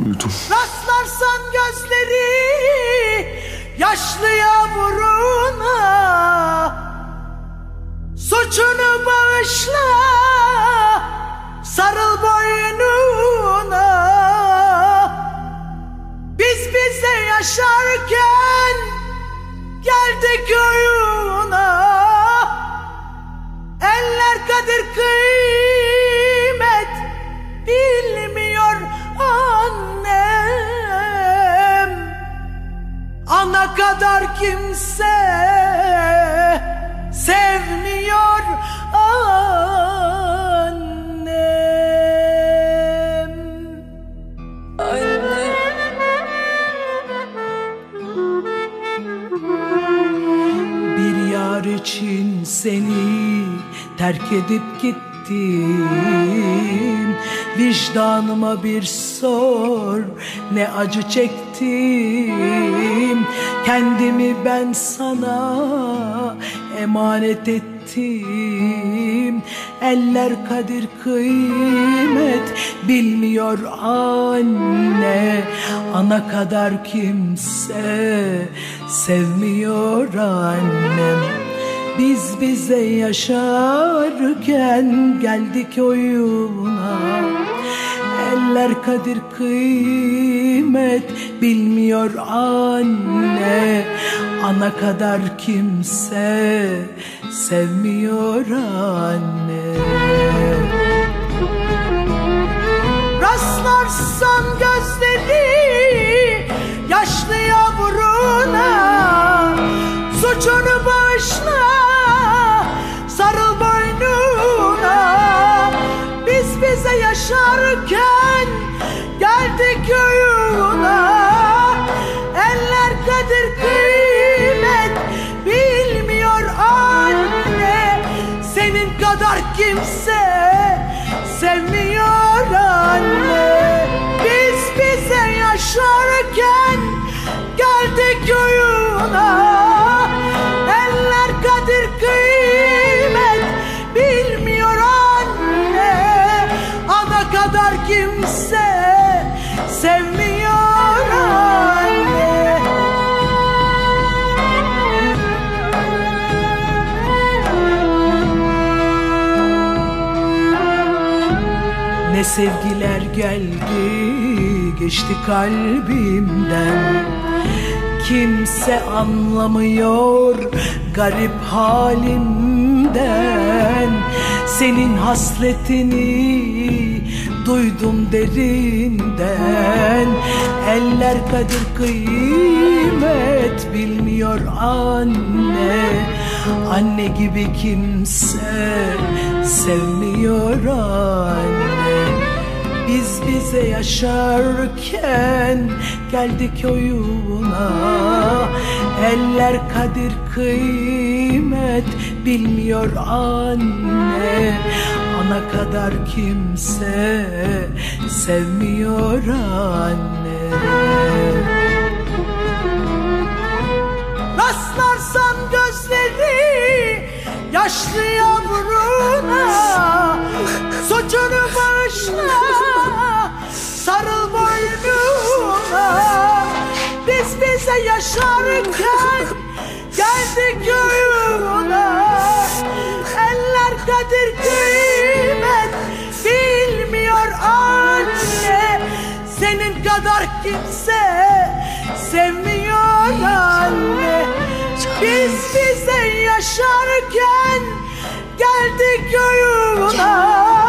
öldüm. Rastlarsan gözleri yaşlı yavruna, suçunu bağışla, sarıl boynuna. Biz bize yaşarken geldik oyuna. Eller kadir kıymet bilmiyor annem. Ana kadar kimse sevmiyor annem. Anne. Bir yar için seni terk edip gittim. Vicdanıma bir sor, ne acı çektim. Kendimi ben sana emanet ettim. Eller kadir kıymet bilmiyor anne. Ana kadar kimse sevmiyor annem. Biz bize yaşarken geldik oyuna. Eller kadir kıymet bilmiyor anne. Ana kadar kimse sevmiyor anne. Rastlarsan gözleri yaşlı yavruna, suçunu bağışla, sarıl boynuna. Biz bize yaşarken geldik oyuna. Eller kadir kıymet bilmiyor anne. Senin kadar kimse sevmiyor anne. Biz bize yaşarken geldik oyuna. Eller kadir kıymet bilmiyor anne. Ana kadar kimse sevmiyor anne. Ne sevgiler geldi geçti kalbimden. Kimse anlamıyor garip halimden. Senin hasretini duydum derinden. Eller kadir kıymet bilmiyor anne. Anne gibi kimse sevmiyor anne. Biz bize yaşarken geldik oyuna. Eller kadir kıymet bilmiyor anne. Ana kadar kimse sevmiyor anne. Rastlarsan gözleri yaşlı yavruna, suçunu bağışla, sarıl boynuna. Biz bize yaşarken geldik oyuna. Eller kadir kıymet bilmiyor anne. Senin kadar kimse sevmiyor anne. Biz bize yaşarken geldik oyuna.